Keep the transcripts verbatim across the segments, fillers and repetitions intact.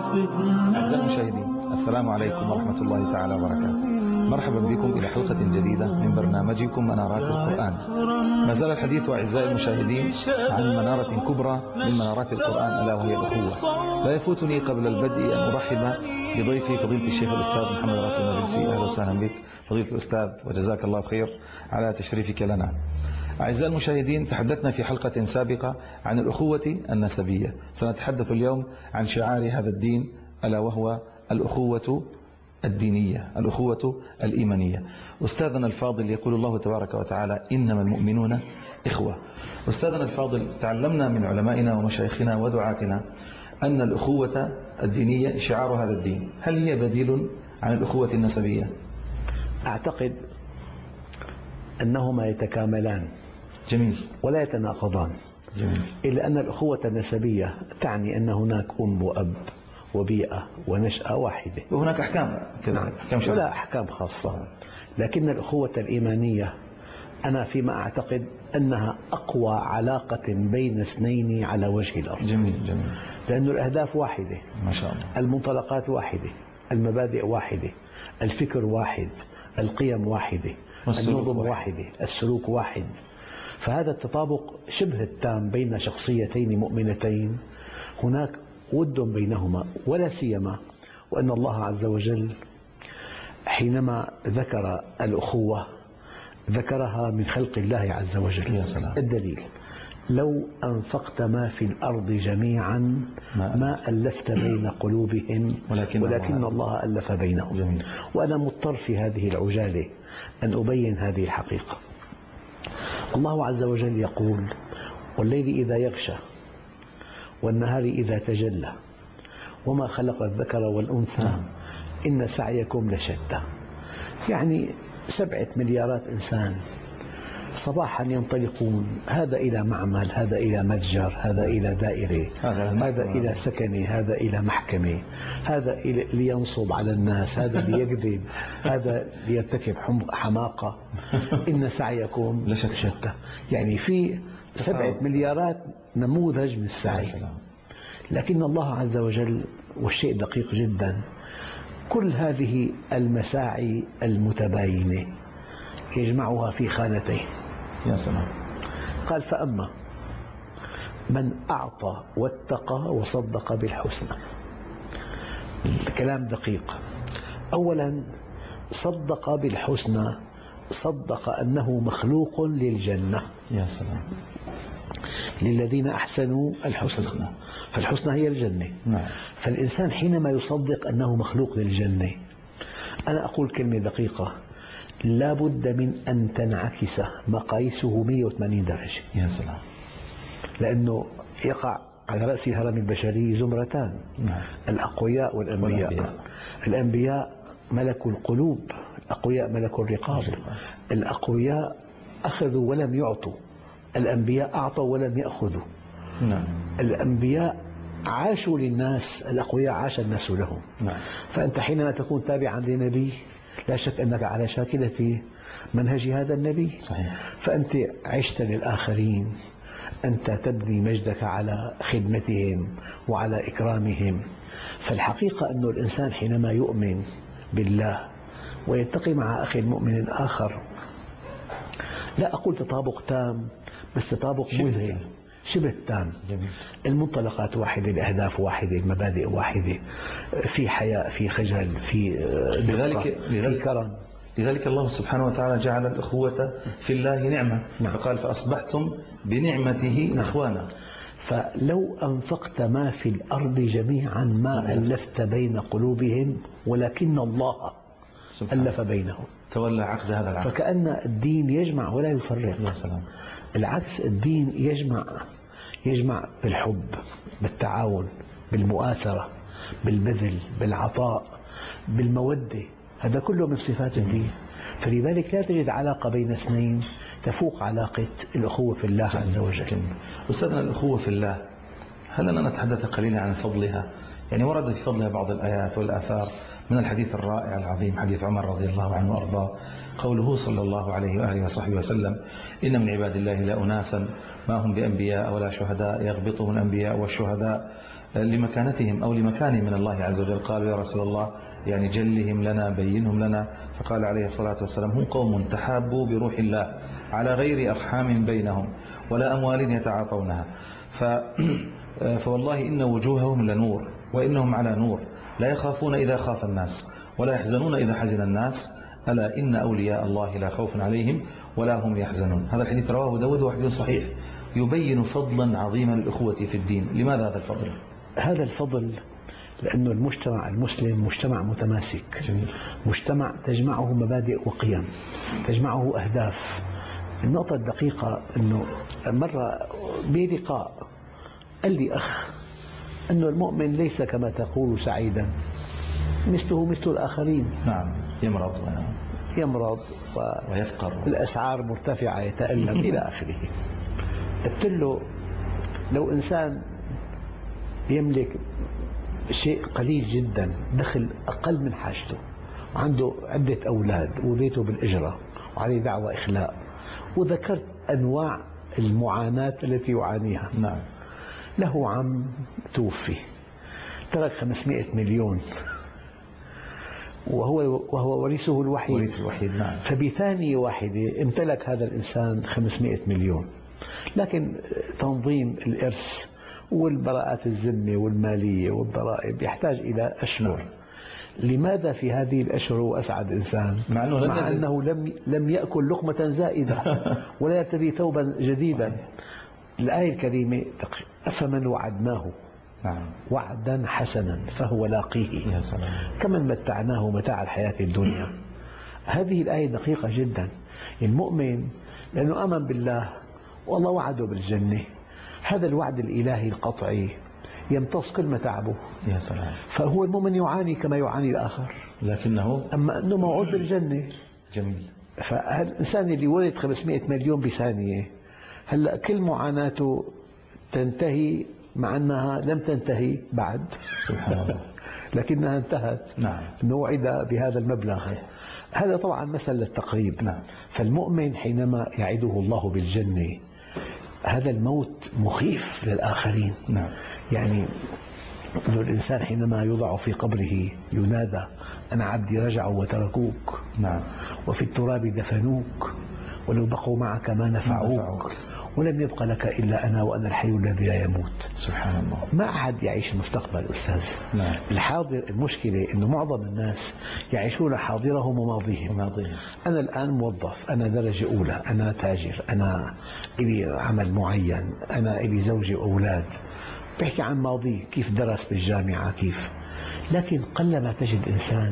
أعزائي المشاهدين، السلام عليكم ورحمة الله تعالى وبركاته. مرحبا بكم إلى حلقة جديدة من برنامجكم منارات القرآن. ما زال الحديث أعزائي المشاهدين عن منارة كبرى من منارات القرآن ألا وهي الأخوة. لا يفوتني قبل البدء أن أرحب بضيفي فضيلة الشيخ الأستاذ محمد راتب النابلسي. أهلا وسهلا بك فضيلة الأستاذ وجزاك الله خير على تشريفك لنا. أعزائي المشاهدين، تحدثنا في حلقة سابقة عن الأخوة النسبية. سنتحدث اليوم عن شعار هذا الدين ألا وهو الأخوة الدينية، الأخوة الإيمانية. أستاذنا الفاضل، يقول الله تبارك وتعالى إنما المؤمنون إخوة. أستاذنا الفاضل، تعلمنا من علمائنا ومشايخنا ودعاتنا أن الأخوة الدينية شعار هذا الدين. هل هي بديل عن الأخوة النسبية؟ أعتقد أنهما يتكاملان. جميل. ولا يتناقضان. جميل. إلا أن الأخوة النسبية تعني أن هناك أم وأب وبيئة ونشأة واحدة، وهناك أحكام كذا. نعم. أحكام ولا أحكام خاصة. لكن الأخوة الإيمانية أنا فيما أعتقد أنها أقوى علاقة بين اثنين على وجه الأرض. جميل جميل. لأن الأهداف واحدة، ما شاء الله. المنطلقات واحدة، المبادئ واحدة، الفكر واحد، القيم واحدة، النظم واحدة، السلوك واحد. فهذا التطابق شبه التام بين شخصيتين مؤمنتين، هناك ود بينهما. ولا سيما وأن الله عز وجل حينما ذكر الأخوة ذكرها من خلق الله عز وجل. يا سلام. الدليل: لو أنفقت ما في الأرض جميعا ما ألفت بين قلوبهم ولكن, ولكن الله ألف بينهم. جميل. وأنا مضطر في هذه العجالة أن أبين هذه الحقيقة. الله عز وجل يقول: والليل إذا يغشى والنهار إذا تجلى وما خلق الذكر والأنثى إن سعيكم لشتى. يعني سبعة مليارات إنسان صباحا ينطلقون، هذا إلى معمل، هذا إلى متجر، هذا إلى دائرة، هذا إلى سكنة، هذا إلى محكمة، هذا لينصب على الناس، هذا ليكذب، هذا ليرتكب حماقة. إن سعيكم لشتى. يعني في سبعة مليارات نموذج من السعي. لكن الله عز وجل، والشيء دقيق جدا، كل هذه المساعي المتباينة يجمعها في خانتين. يا سلام. قال: فأما من أعطى واتقى وصدق بالحسنى. الكلام دقيق. أولا صدق بالحسنى، صدق أنه مخلوق للجنة. يا سلام. للذين أحسنوا الحسنى، فالحسنى هي الجنة. نعم. فالإنسان حينما يصدق أنه مخلوق للجنة، أنا أقول كلمة دقيقة: لا بد من أن تنعكس مقاييسه مئة وثمانين درجة. يا سلام. لأنه يقع على رأس الهرم البشري زمرتان. نعم. الأقوياء والأنبياء. والأنبياء. الأنبياء ملكوا القلوب، الأقوياء ملكوا الرقاب. الأقوياء أخذوا ولم يعطوا، الأنبياء أعطوا ولم يأخذوا. نعم. الأنبياء عاشوا للناس، الأقوياء عاش الناس لهم. نعم. فأنت حينما تكون تابعا لنبي لا شك أنك على شاكلة منهج هذا النبي. صحيح. فأنت عشت للآخرين، أنت تبني مجدك على خدمتهم وعلى إكرامهم. فالحقيقة أن الإنسان حينما يؤمن بالله ويلتقي مع أخي المؤمن آخر، لا أقول تطابق تام، بس تطابق مذهل شبه تام. جميل. المنطلقات واحدة، الأهداف واحدة، المبادئ واحدة، في حياء، في خجل، في لذلك في كرم. لذلك الله سبحانه وتعالى جعل الأخوة في الله نعمة. نعم. فقال: فأصبحتم بنعمته نعم. إخوانا. فلو أنفقت ما في الأرض جميعا ما ألفت بين قلوبهم ولكن الله ألف بينهم. تولى عقد هذا العقد. فكأن الدين يجمع ولا يفرق. يا سلام. العكس، الدين يجمع يجمع بالحب، بالتعاون، بالمؤاثرة، بالبذل، بالعطاء، بالمودة. هذا كله من صفات الدين. فلذلك لا تجد علاقة بين اثنين تفوق علاقة الأخوة في الله عز وجل. أستاذنا، الأخوة في الله، هل لنا نتحدث قليلا عن فضلها؟ يعني ورد في فضلها بعض الآيات والآثار، من الحديث الرائع العظيم حديث عمر رضي الله عنه وأرضاه، قوله صلى الله عليه وآله وصحبه وسلم: إن من عباد الله لأناسا ما هم بأنبياء ولا شهداء يغبطهم الأنبياء والشهداء لمكانتهم أو لمكانهم من الله عز وجل. قالوا يا رسول الله يعني جلهم لنا بينهم لنا، فقال عليه الصلاة والسلام هم قوم تحابوا بروح الله على غير أرحام بينهم ولا أموال يتعاطونها. فوالله إن وجوههم لنور وإنهم على نور، لا يخافون إذا خاف الناس ولا يحزنون إذا حزن الناس، ألا إن أولياء الله لا خوف عليهم ولا هم يحزنون. هذا الحديث رواه داود وحديث صحيح يبين فضلا عظيما للأخوة في الدين. لماذا هذا الفضل؟ هذا الفضل لأن المجتمع المسلم مجتمع متماسك، جميل. مجتمع تجمعه مبادئ وقيم، تجمعه أهداف. النقطة الدقيقة أنه مرة بلقاء قال لي أخ أنه المؤمن ليس كما تقول سعيدا، مثله مثل الآخرين. نعم، يمرض يمرض ويفقر والأسعار مرتفعة يتألم إلى آخره. قلت له لو إنسان يملك شيء قليل جدا، دخل أقل من حاجته، وعنده عدة أولاد وبيته بالإجرة وعليه دعوة إخلاء، وذكرت أنواع المعاناة التي يعانيها. نعم. له عم توفي ترك خمسمائة مليون وهو وهو ورثه الوحيد, ورث الوحيد. نعم. فبثانية واحدة امتلك هذا الإنسان خمسمائة مليون، لكن تنظيم الإرث والبراءات الذمة والمالية والضرائب يحتاج إلى أشهر. لماذا في هذه الأشهر هو أسعد إنسان مع أنه, مع أنه لم لم يأكل لقمة زائدة ولا يرتدي ثوبا جديدا؟ الآية الكريمة أفمن وعدناه نعم. وعدا حسنا فهو لاقيه يا سلام. كمن متعناه متاع الحياة الدنيا. هذه الآية دقيقة جدا. المؤمن لأنه آمن بالله والله وعده بالجنة، هذا الوعد الإلهي القطعي يمتص كل متاعبه. يا سلام. فهو المؤمن يعاني كما يعاني الآخر، لكنه أما أنه موعود بالجنة. جميل. فالإنسان اللي ولد خمسمائة مليون بثانية، هلأ كل معاناته تنتهي مع أنها لم تنتهي بعد. سبحان الله. لكنها انتهت. نعم. أنه وعد بهذا المبلغ. هذا طبعا مثل للتقريب. نعم. فالمؤمن حينما يعده الله بالجنة، هذا الموت مخيف للآخرين. نعم. يعني أنه الإنسان حينما يوضع في قبره ينادى أنا عبدي رجعوا وتركوك. نعم. وفي التراب دفنوك ولو بقوا معك ما نفعوك ولم يبق لك إلا أنا وأنا الحي الذي لا يموت. سبحان الله. ما أحد يعيش المستقبل أستاذ. نعم. الحاضر، المشكلة أنه معظم الناس يعيشون حاضرهم وماضيهم. وماضيهم. أنا الآن موظف، أنا درجة أولى، أنا تاجر، أنا إلي عمل معين، أنا إلي زوجي وأولاد، بحكي عن ماضي كيف درس بالجامعة كيف. لكن قلما تجد إنسان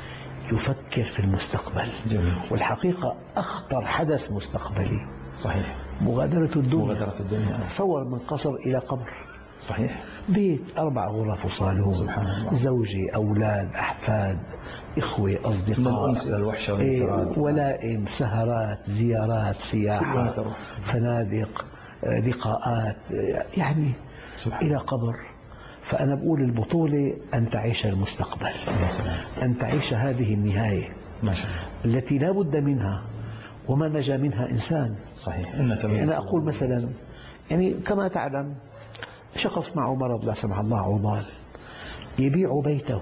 يفكر في المستقبل. جميل. والحقيقة أخطر حدث مستقبلي صحيح مغادرة الدنيا. مغادرة الدنيا. تصور من قصر إلى قبر. صحيح. بيت أربع غرف وصالون، سبحان الله. زوجي، أولاد، أحفاد، إخوة، أصدقاء، من الأنس إلى الوحشة والانفراد. ولائم، سهرات، زيارات، سياحة، فنادق، لقاءات، يعني سبحان. إلى قبر. فأنا بقول البطولة أن تعيش المستقبل، أن تعيش هذه النهاية ما شاء الله. التي لا بد منها وما نجا منها إنسان. صحيح. إنك يعني أنا أقول مثلا، يعني كما تعلم شخص معه مرض لا سمح الله عضال، يبيع بيته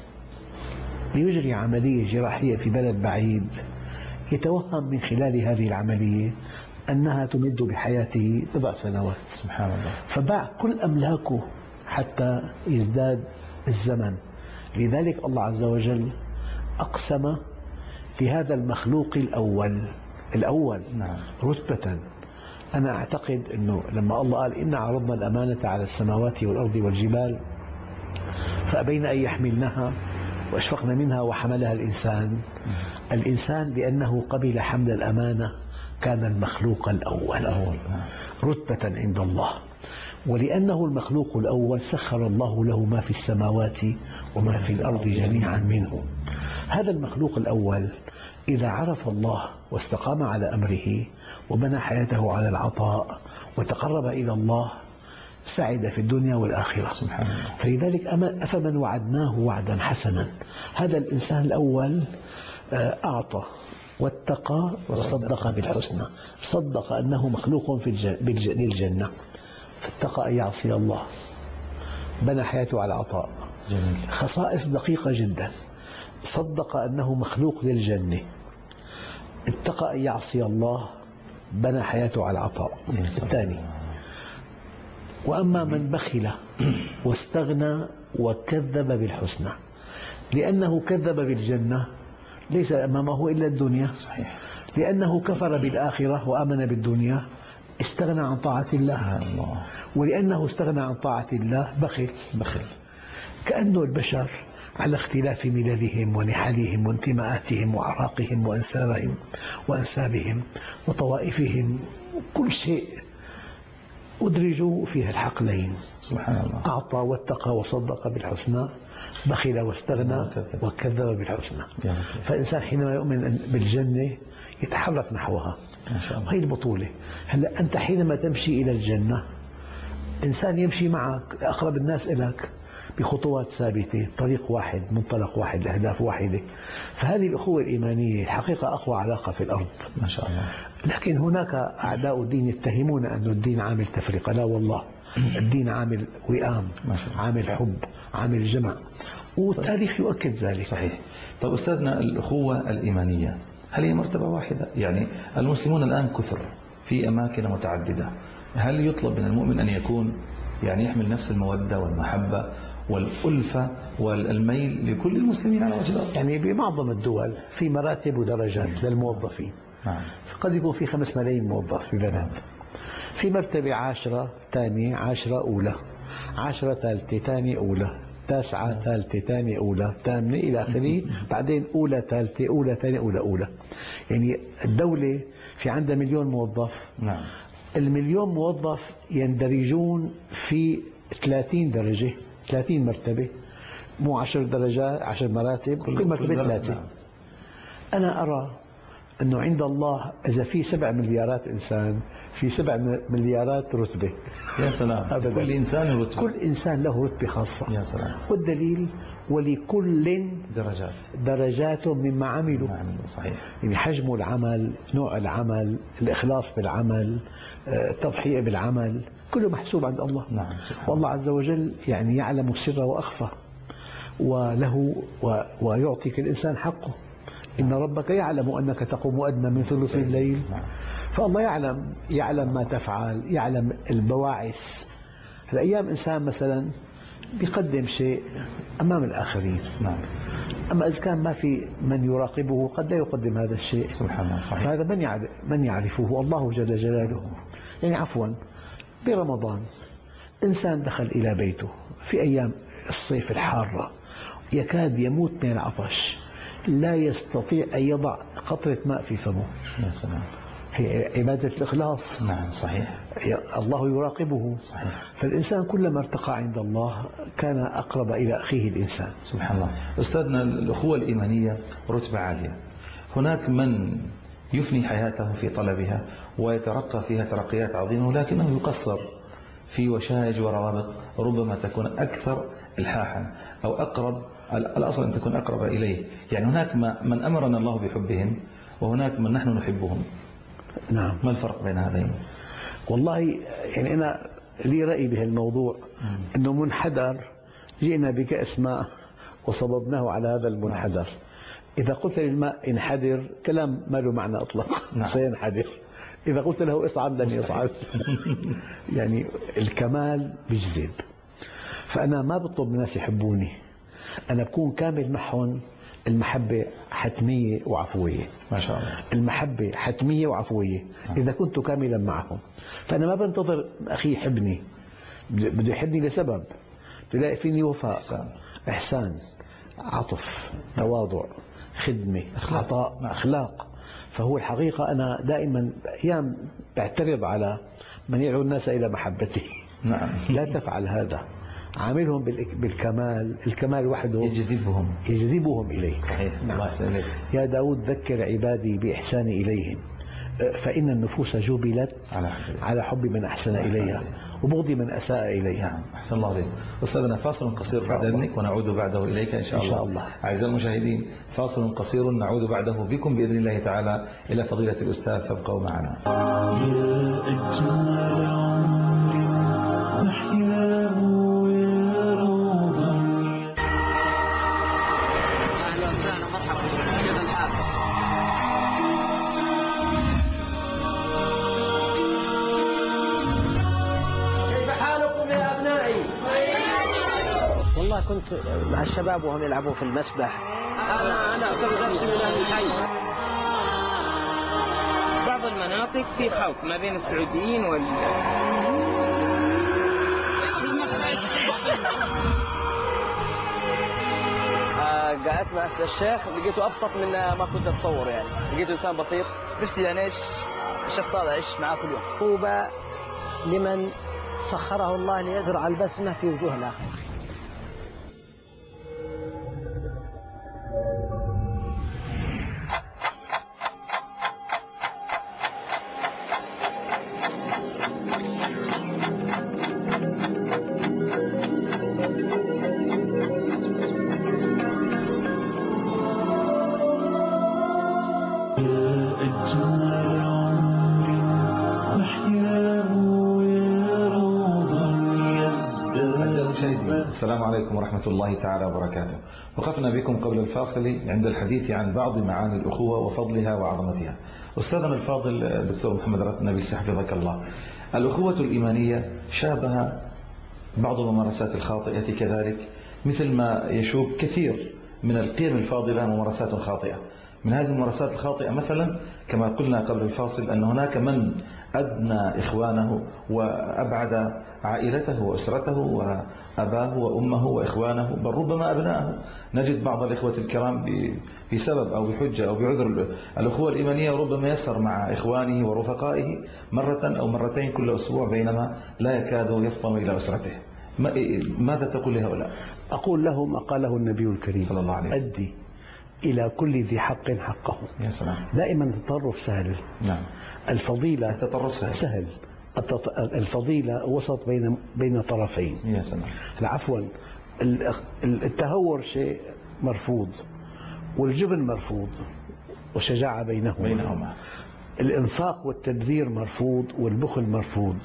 ليجري عملية جراحية في بلد بعيد، يتوهم من خلال هذه العملية أنها تمد بحياته بضع سنوات. سبحان الله. فباع كل أملاكه حتى يزداد الزمن. لذلك الله عز وجل أقسم في هذا المخلوق الأول الأول نعم. رتبة. أنا أعتقد أنه لما الله قال إنا عرضنا الأمانة على السماوات والأرض والجبال فأبين أن يحملنها وأشفقن منها وحملها الإنسان. الإنسان لأنه قبل حمل الأمانة كان المخلوق الأول رتبة عند الله، ولأنه المخلوق الأول سخر الله له ما في السماوات وما في الأرض جميعا منه. هذا المخلوق الأول إذا عرف الله واستقام على أمره وبنى حياته على العطاء وتقرب إلى الله سعد في الدنيا والآخرة. سبحان الله. فلذلك أفمن وعدناه وعدا حسنا، هذا الإنسان الأول أعطى واتقى وصدق بالحسنى، صدق أنه مخلوق في للجنة، فاتقى أن يعصي الله بنى حياته على العطاء. جميل. خصائص دقيقة جدا. صدق أنه مخلوق للجنة، اتقى أن يعصي الله، بنى حياته على العطاء. الثاني، وأما من بخل واستغنى وكذب بالحسنى، لأنه كذب بالجنة ليس أمامه إلا الدنيا. صحيح. لأنه كفر بالآخرة وآمن بالدنيا استغنى عن طاعة الله. الله. ولأنه استغنى عن طاعة الله بخل. بخل. كأنه البشر على اختلاف مللهم ونحلهم وانتماءاتهم وأعراقهم وأنسابهم وأنسابهم وطوائفهم وكل شيء أدرجوا في الحقلين. سبحان الله. أعطى واتقى وصدق بالحسنى، بخل واستغنى وكذب بالحسنى. فالإنسان حينما يؤمن بالجنة يتحرك نحوها. ما شاء الله. هي البطولة. هلا أنت حينما تمشي إلى الجنة إنسان يمشي معك أقرب الناس إليك بخطوات ثابتة، طريق واحد، منطلق واحد، لأهداف واحدة. فهذه الأخوة الإيمانية الحقيقة أقوى علاقة في الأرض. ما شاء الله. لكن هناك أعداء الدين يتهمون أن الدين عامل تفرقة. لا والله، الدين عامل وئام، عامل حب، عامل جمع، والتاريخ يؤكد ذلك. صحيح. طيب أستاذنا، الأخوة الإيمانية هل هي مرتبة واحدة؟ يعني المسلمون الآن كثر في أماكن متعددة، هل يطلب من المؤمن أن يكون يعني يحمل نفس المودة والمحبة والألفة والميل لكل المسلمين على وجه الأرض؟ يعني بمعظم الدول في مراتب ودرجات للموظفين. نعم. قد يكون في خمس ملايين موظف في بلد، في مرتبة عاشرة ثانية، عاشرة أولى، عاشرة ثالثة، ثانية أولى، تاسعة ثالثة، ثانية أولى، ثامنة إلى آخره، بعدين أولى ثالثة، أولى ثانية، أولى أولى. يعني الدولة في عندها مليون موظف. نعم. المليون موظف يندرجون في ثلاثين درجة، ثلاثين مرتبة، مو عشر درجات، عشر مراتب، كل مرتبة ثلاثة. أنا أرى أنه عند الله إذا في سبع مليارات إنسان في سبع مليارات رتبة. يا سلام. أبداً. كل إنسان رتبة. كل إنسان له رتبة خاصة. يا سلام. والدليل ولكل درجات درجات مما عملوا. صحيح. يعني حجم العمل، نوع العمل، الإخلاص بالعمل، التضحية بالعمل، كله محسوب عند الله. نعم. والله عز وجل يعني يعلم السر وأخفى، وله ويعطيك الإنسان حقه. إن ربك يعلم أنك تقوم أدنى من ثلث الليل. فالله يعلم يعلم ما تفعل، يعلم البواعث. الأيام إنسان مثلا بيقدم شيء أمام الآخرين. نعم. أما إذا كان ما في من يراقبه قد لا يقدم هذا الشيء. سبحان الله. صحيح. فهذا من يعرف من يعرفه الله جل جلاله. يعني عفوا، برمضان إنسان دخل إلى بيته في أيام الصيف الحارة يكاد يموت من العطش، لا يستطيع أن يضع قطرة ماء في فمه. يا سلام. هي عبادة الإخلاص. نعم. صحيح. الله يراقبه. صحيح. فالإنسان كلما ارتقى عند الله كان أقرب إلى أخيه الإنسان. سبحان الله. أستاذنا، الأخوة الإيمانية رتبة عالية. هناك من يفني حياته في طلبها ويترقى فيها ترقيات عظيمة، ولكنه يقصر في وشائج وروابط ربما تكون أكثر إلحاحا أو أقرب، الأصل أن تكون أقرب إليه. يعني هناك من أمرنا الله بحبهم وهناك من نحن نحبهم. نعم. ما الفرق بين هذين؟ والله يعني أنا لي رأي بهالموضوع، أنه منحدر جئنا بكأس ماء وصببناه على هذا المنحدر. إذا قلت للماء انحدر كلام ما له معنى أطلق. نعم. سينحدر. إذا قلت له اصعد لن يصعد. يعني الكمال بيجذب. فأنا ما بطلب من الناس يحبوني، أنا بكون كامل معهم. المحبة حتمية وعفوية. ما شاء الله. المحبة حتمية وعفوية إذا كنت كاملا معهم. فأنا ما بنتظر أخي يحبني، بده يحبني لسبب، تلاقي فيني وفاء، إحسان, إحسان، عطف، تواضع، خدمة، عطاء، أخلاق. فهو الحقيقة أنا دائما أحيانا بعترض على من يدعو الناس إلى محبتي. نعم. لا تفعل هذا، عاملهم بالكمال. الكمال وحده يجذبهم يجذبهم إليه. صحيح. نعم. الله يسلمك. يا داود ذكر عبادي بإحساني إليهم، فإن النفوس جبلت على حب, على حب من أحسن إليها وبغض من أساء إليها. نعم. أحسن الله عليك. أستاذنا، فاصل قصير بعد إذنك ونعود بعده إليك إن شاء الله. إن شاء الله. أعزائي المشاهدين، فاصل قصير نعود بعده بكم بإذن الله تعالى إلى فضيلة الأستاذ، فابقوا معنا. يا أجمل عمر نحياه يا كنت مع الشباب وهم يلعبوا في المسبح. أنا أنا أعتبر نفسي من أهل الحي. بعض المناطق في خلط ما بين السعوديين وال قعدت مع الشيخ لقيته أبسط من ما كنت أتصور، يعني لقيته إنسان بسيط. نفسي يعني إيش الشخص هذا أعيش معاه كل يوم. طوبى لمن سخره الله ليزرع البسمة في وجوه الآخرين. السلام عليكم ورحمة الله تعالى وبركاته. وقفنا بكم قبل الفاصل عند الحديث عن بعض معاني الأخوة وفضلها وعظمتها. أستاذنا الفاضل الدكتور محمد راتب نبيل حفظك الله، الأخوة الإيمانية شابه بعض الممارسات الخاطئة كذلك، مثل ما يشوب كثير من القيم الفاضلة ممارسات خاطئة. من هذه الممارسات الخاطئة مثلا كما قلنا قبل الفاصل أن هناك من أدنى إخوانه وأبعد عائلته وأسرته وأباه وأمه وإخوانه، بل ربما أبنائه. نجد بعض الإخوة الكرام بسبب أو بحجة أو بعذر الأخوة الإيمانية ربما يسهر مع إخوانه ورفقائه مرة أو مرتين كل أسبوع، بينما لا يكاد يفطن إلى أسرته. ماذا تقول لهؤلاء؟ أقول له ما قاله النبي الكريم صلى الله عليه وسلم: أدي إلى كل ذي حق حقه. يا سلام. دائما التطرف سهل. نعم. الفضيلة التطرف سهل, سهل. الفضيلة وسط بين بين طرفين. يا سلام. عفوا، التهور شيء مرفوض، والجبن مرفوض، والشجاعة بينهما. بينهما. الإنفاق والتبذير مرفوض، والبخل مرفوض،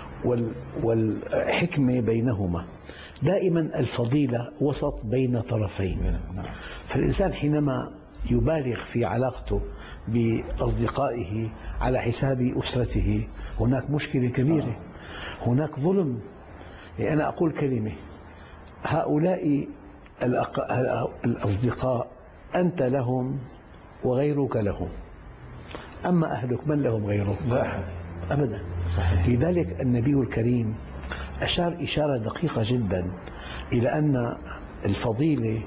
والحكمة بينهما. دائما الفضيلة وسط بين طرفين. فالإنسان حينما يبالغ في علاقته بأصدقائه على حساب أسرته هناك مشكلة كبيرة، هناك ظلم. يعني أنا أقول كلمة: هؤلاء الأصدقاء أنت لهم وغيرك لهم، أما أهلك من لهم غيرك؟ لا أحد أبدا. صحيح. لذلك النبي الكريم أشار إشارة دقيقة جدا إلى أن الفضيلة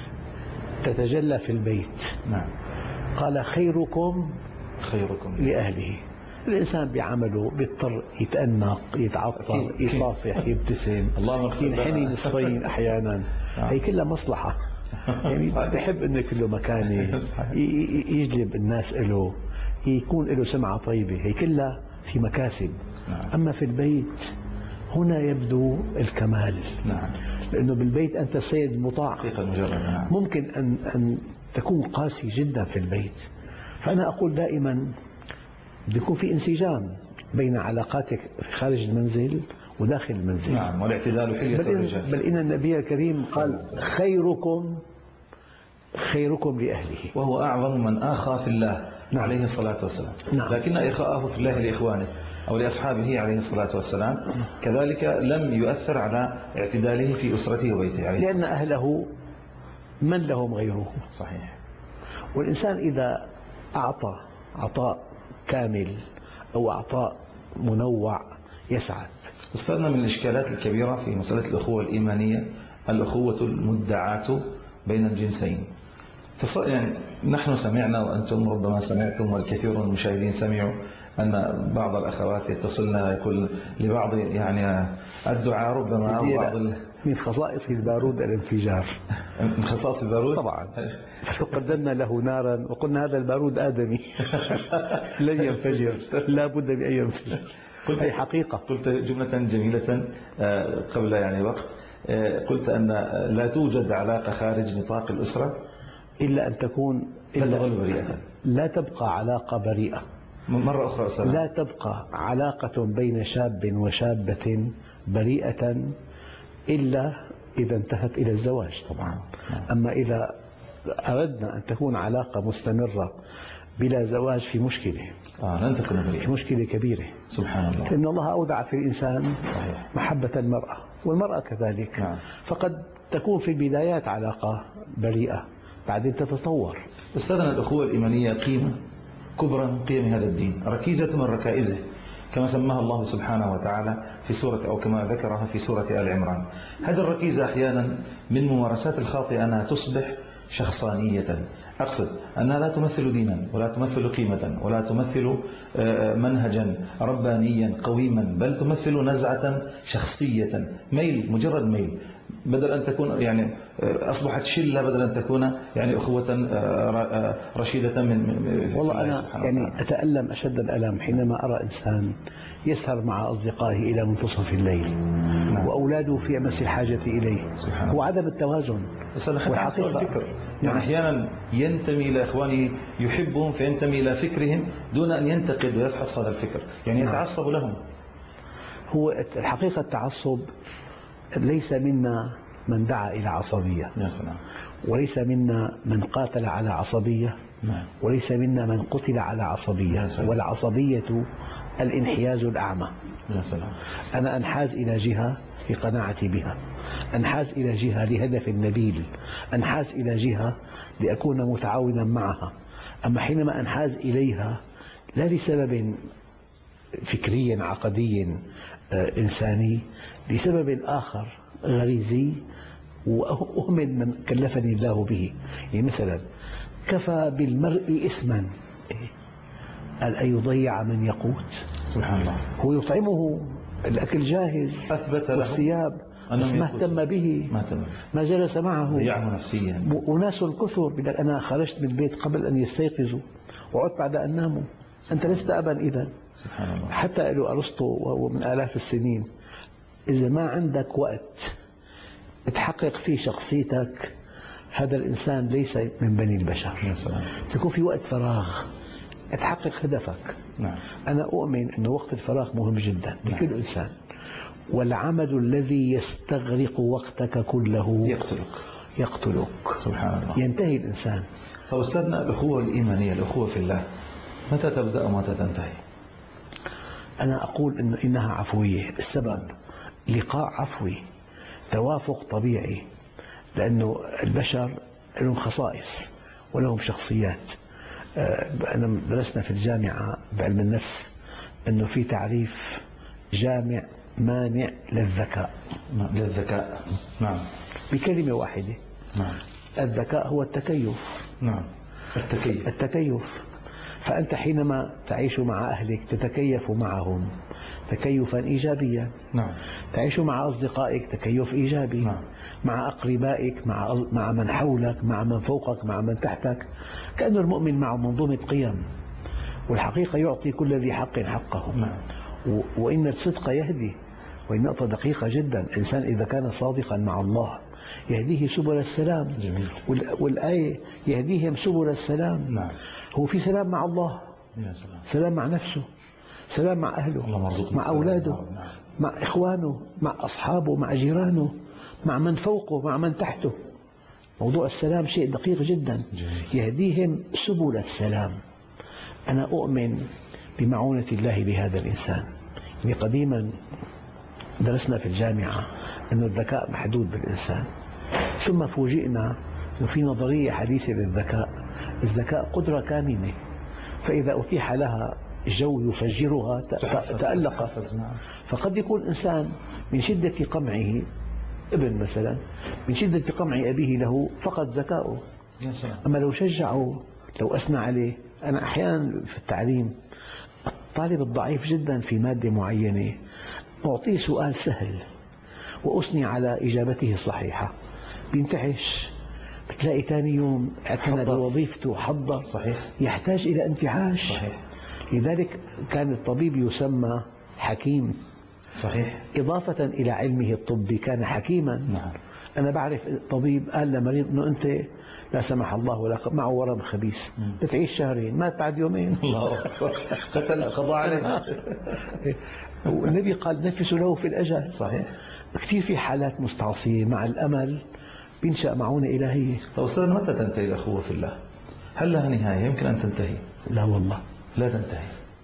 تتجلى في البيت. نعم. قال: خيركم خيركم لأهله. الإنسان بعمله بيضطر يتأنق، يتعطر، يصافح، يبتسم، ينحني نصفين أحيانا. هي كلها مصلحة. يعني بحب أنه كله مكانه، يجلب الناس له، يكون له سمعة طيبة. هي كلها في مكاسب. أما في البيت هنا يبدو الكمال. نعم. لأنه بالبيت أنت السيد مطاع. ممكن أن أن تكون قاسي جدا في البيت. فأنا أقول دائما بده يكون في انسجام بين علاقاتك خارج المنزل وداخل المنزل. نعم. والاعتدال حلية الرجال. بل إن النبي الكريم قال: خيركم خيركم لأهله، وهو أعظم من آخى في الله. نعم. عليه الصلاة والسلام. نعم. لكن إخاءه في الله لإخوانه أو لأصحابه عليه الصلاة والسلام كذلك لم يؤثر على اعتداله في أسرته وبيته عليه، لأن أهله من لهم غيره. صحيح. والإنسان إذا أعطى عطاء كامل أو عطاء منوع يسعد. أستاذنا، من الإشكالات الكبيرة في مسألة الأخوة الإيمانية الأخوة المدعاة بين الجنسين. يعني نحن سمعنا وأنتم ربما سمعتم والكثير من المشاهدين سمعوا أن بعض الأخوات يتصلنا يقول لبعض يعني الدعاء ربما أو بعض ال... من خصائص البارود الانفجار. من خصائص البارود طبعا. قدمنا له نارا وقلنا هذا البارود آدمي لن ينفجر، لا بد بأن ينفجر. هي حقيقة. قلت جملة جميلة قبل يعني وقت، قلت أن لا توجد علاقة خارج نطاق الأسرة إلا أن تكون إلا بريئة. لا تبقى علاقة بريئة. مرة أخرى أسلام. لا تبقى علاقة بين شاب وشابة بريئة إلا إذا انتهت إلى الزواج طبعا. أما إذا أردنا أن تكون علاقة مستمرة بلا زواج في مشكلة. آه لن تكون بريئة. في مشكلة كبيرة. سبحان الله. لأن الله أودع في الإنسان صحيح. محبة المرأة. والمرأة كذلك. نعم. فقد تكون في البدايات علاقة بريئة بعدين تتطور. أستاذنا، الأخوة الإيمانية قيمة كبرى من قيم هذا الدين، ركيزة من ركائزه كما سماها الله سبحانه وتعالى في سورة أو كما ذكرها في سورة آل عمران. هذه الركيزة أحيانا من ممارسات الخاطئة أنها تصبح شخصانية. أقصد أنها لا تمثل دينا ولا تمثل قيمة ولا تمثل منهجا ربانيا قويما، بل تمثل نزعة شخصية، ميل، مجرد ميل، بدل أن تكون يعني أصبحت شلة بدل أن تكون يعني أخوة رشيدة من والله أنا يعني أتألم أشد الألم حينما أرى إنسان يسهر مع أصدقائه إلى منتصف الليل. نعم. وأولاده في أمس الحاجة إليه. هو عدم التوازن والحقيقة الفكر. يعني أحيانا ينتمي إلى إخوانه يحبهم فينتمي إلى فكرهم دون أن ينتقد ويفحص هذا الفكر، يعني يتعصب لهم. هو الحقيقة التعصب ليس منا من دعا إلى عصبية، يا سلام. وليس منا من قاتل على عصبية، وليس منا من قتل على عصبية، والعصبية الانحياز الأعمى. يا سلام. أنا أنحاز إلى جهة لقناعتي بها، أنحاز إلى جهة لهدف نبيل، أنحاز إلى جهة لأكون متعاونا معها. أما حينما أنحاز إليها لا لسبب فكري عقدي إنساني، لسبب آخر غريزي وأهمل من كلفني الله به. يعني مثلا كفى بالمرء إثما أن يضيع من يقوت. سبحان الله. هو يطعمه، الأكل جاهز، أثبت له والثياب، ما اهتم به، ما جلس معه، ضيعه نفسيا. وناس كثر بيقول أنا خرجت من البيت قبل أن يستيقظوا وعدت بعد أن ناموا. أنت لست أبا إذا. سبحان الله. حتى قالوا أرسطو وهو من آلاف السنين، إذا ما عندك وقت تحقق فيه شخصيتك هذا الإنسان ليس من بني البشر. يا سلام. تكون في وقت فراغ تحقق هدفك. نعم. أنا أؤمن أن وقت الفراغ مهم جدا لكل نعم. إنسان، والعمل الذي يستغرق وقتك كله يقتلك يقتلك سبحان الله. ينتهي الإنسان. فأستاذنا، الأخوة الإيمانية، الأخوة في الله، متى تبدأ ومتى تنتهي؟ أنا أقول إن إنها عفوية. السبب لقاء عفوي، توافق طبيعي، لأنه البشر لهم خصائص ولهم شخصيات. أنا درسنا في الجامعة بعلم النفس أنه في تعريف جامع مانع للذكاء. للذكاء. نعم. بكلمة واحدة. نعم. الذكاء هو التكيف. نعم. التكيف. التكيف. فأنت حينما تعيش مع أهلك تتكيف معهم تكيفا إيجابيا. نعم. تعيش مع أصدقائك تكيف إيجابي. نعم. مع أقربائك، مع مع من حولك، مع من فوقك، مع من تحتك، كأن المؤمن معه منظومة قيم، والحقيقة يعطي كل ذي حق حقه. نعم. وإن الصدق يهدي، وإن نقطة دقيقة جدا، الإنسان إذا كان صادقا مع الله يهديه سبل السلام. جميل. والآية يهديهم سبل السلام. نعم. هو في سلام مع الله، يا سلام. سلام مع نفسه، سلام مع أهله، مع أولاده، نعم. مع إخوانه، مع أصحابه، مع جيرانه، مع من فوقه، مع من تحته. موضوع السلام شيء دقيق جدا. جميل. يهديهم سبل السلام. أنا أؤمن بمعونة الله لهذا الإنسان. يعني قديما درسنا في الجامعة أن الذكاء محدود بالإنسان، ثم فوجئنا أنه في نظرية حديثة للذكاء. الذكاء قدرة كامنة، فإذا أتيح لها جو يفجرها تألق. فقد يكون إنسان من شدة قمعه، ابن مثلا من شدة قمع أبيه له فقد ذكاؤه. أما لو شجعه، لو أثنى عليه. أنا أحيانا في التعليم الطالب الضعيف جدا في مادة معينة أعطيه سؤال سهل وأثني على إجابته الصحيحة، بينتعش، بتلاقي ثاني يوم اعتنى بوظيفته، حضر. صحيح. يحتاج إلى انتعاش. صحيح. لذلك كان الطبيب يسمى حكيم. صحيح. إضافة إلى علمه الطبي كان حكيما. نعم. أنا بعرف طبيب قال لمريض أنه أنت لا سمح الله ولا معه ورم خبيث، بتعيش شهرين، مات بعد يومين. الله أكبر. قتل قضاء عليه. والنبي قال نفسوا له في الأجل. صحيح. كثير في حالات مستعصية مع الأمل بينشأ معونة إلهية. طيب أستاذ، متى تنتهي الأخوة في الله؟ هل لها نهاية؟ يمكن أن تنتهي؟ لا والله لا تنتهي.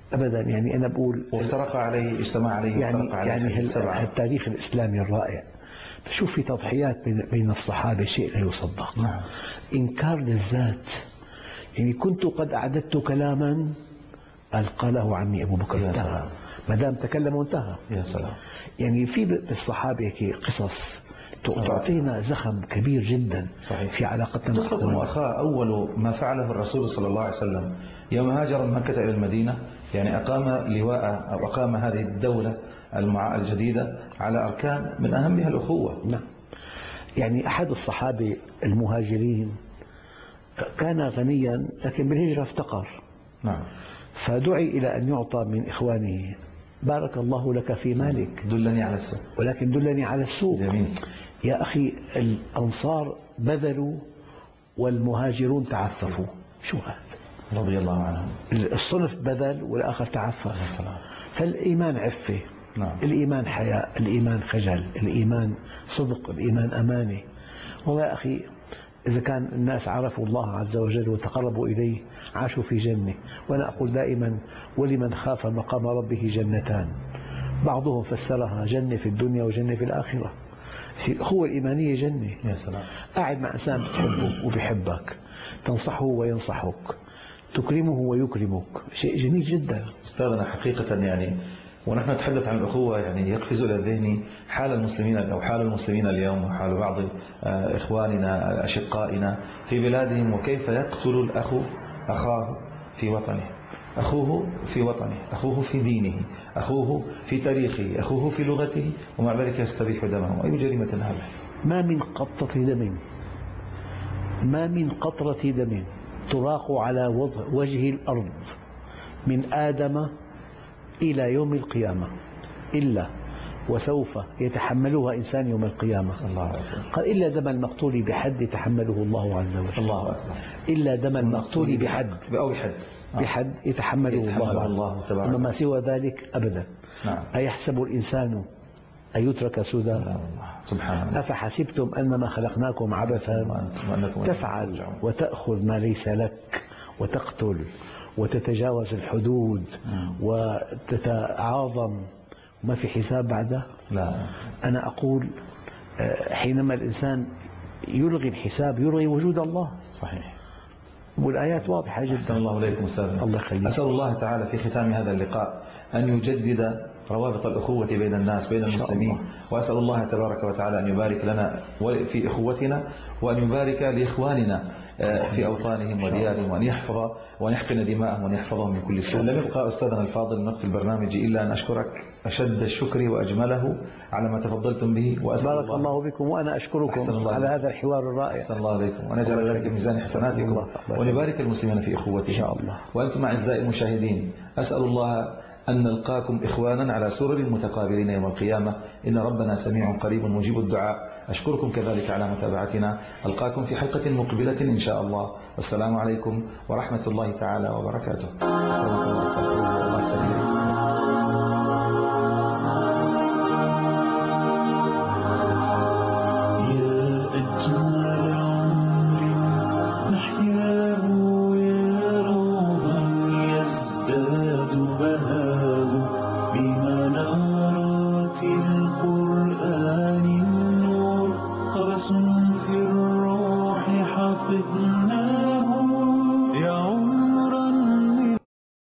أبدا. يعني أنا بقول وافترق عليه، اجتمع عليه يعني وافترق عليه يعني السبعة. التاريخ الإسلامي الرائع بشوف في تضحيات بين الصحابة شيء لا يصدق. نعم. إنكار للذات. يعني كنت قد أعددت كلاما ألقى عني أبو بكر يا انتهى، سلام. ما دام تكلم وانتهى. يا سلام. يعني في بالصحابة هيك قصص تعطينا زخم كبير جدا صحيح. في علاقتنا مع قصة أخواننا. مؤخاة أول ما فعله الرسول صلى الله عليه وسلم يوم هاجر من مكة إلى المدينة، يعني أقام لواء أو أقام هذه الدولة المع- الجديدة على أركان من أهمها الأخوة. نعم. يعني أحد الصحابة المهاجرين كان غنيا لكن بالهجرة افتقر، نعم. فدعي إلى أن يعطى من إخوانه: بارك الله لك في مالك دلني على السوق. ولكن دلني على السوق. جميل. يا أخي الأنصار بذلوا والمهاجرون تعففوا. شو هذا؟ رضي الله عنهم. الصنف بذل والآخر تعفف. السلام. فالإيمان عفة، نعم. الإيمان حياء، الإيمان خجل، الإيمان صدق، الإيمان أمانة. ويا أخي إذا كان الناس عرفوا الله عز وجل وتقربوا إليه عاشوا في جنة. وأنا أقول دائما: ولمن خاف مقام ربه جنتان، بعضهم فسرها جنة في الدنيا وجنة في الآخرة. الأخوة الإيمانية جنة. يا سلام. قاعد مع إنسان بتحبه وبيحبك، تنصحه وينصحك، تكرمه ويكرمك، شيء جميل جدا. أستاذنا حقيقة يعني ونحن نتحدث عن الأخوة يعني يقفز إلى ذهني حال المسلمين أو حال المسلمين اليوم وحال بعض إخواننا أشقائنا في بلادهم، وكيف يقتل الأخ أخاه في وطنه، أخوه في وطنه، أخوه في دينه، أخوه في تاريخه، أخوه في لغته، ومع ذلك يستبيح دمه. أي جريمة هذه؟ ما من قطرة دم ما من قطرة دم تراق على وجه الأرض من آدم إلى يوم القيامة إلا وسوف يتحملها إنسان يوم القيامة. الله أكبر. قال: إلا دم المقتول بحد يتحمله الله عز وجل. الله أكبر. إلا دم المقتول بحد أو بحد بحد يتحمله يتحمله الله, الله تبارك. أما ما سوى ذلك أبدا. نعم. أيحسب الإنسان أن يترك سدى؟ سبحان الله. أفحسبتم أنما خلقناكم عبثا تفعل وتأخذ ما ليس لك وتقتل وتتجاوز الحدود وتتعاظم وما في حساب بعده. لا. أنا أقول حينما الإنسان يلغي الحساب يلغي وجود الله. صحيح. والآيات واضحة جدا. أحسن الله إليكم أستاذنا. الله يخليك. أسأل الله تعالى في ختام هذا اللقاء أن يجدد روابط الأخوة بين الناس بين المسلمين، وأسأل الله تبارك وتعالى أن يبارك لنا في إخوتنا وأن يبارك لإخواننا في أوطانهم وديارهم، وأن يحفظ وأن يحقن دماءهم وأن يحفظهم من كل سوء. لم يبقى أستاذنا الفاضل من وقت البرنامج إلا أن أشكرك أشد الشكر وأجمله على ما تفضلتم به، وأسأل بارك الله, الله بكم وأنا أشكركم على هذا الحوار الرائع. أحسن الله عليكم، ونجعل ذلك في ميزان حسناتكم، ونبارك المسلمين في أخوتهم إن شاء الله. وأنتم أعزائي المشاهدين أسأل الله أن نلقاكم إخوانا على سرر متقابلين يوم القيامة، إن ربنا سميع قريب مجيب الدعاء. أشكركم كذلك على متابعتنا، ألقاكم في حلقة مقبلة إن شاء الله، والسلام عليكم ورحمة الله تعالى وبركاته. في الروح حفظنا